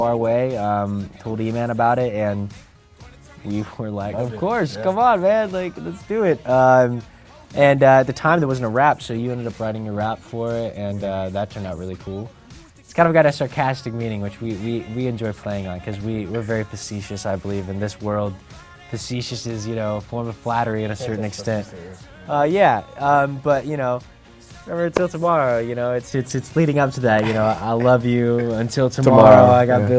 our way, told E-Man about it, and we were like, of course, come on, man, like, let's do it. And at the time, there wasn't a rap, so you ended up writing a rap for it, and that turned out really cool. It's kind of got a sarcastic meaning, which we enjoy playing on, because we're very facetious, I believe, in this world. Facetious is, you know, a form of flattery in a certain extent. But, you know, remember, until tomorrow, you know, it's leading up to that, you know, I love you until tomorrow. I got bills.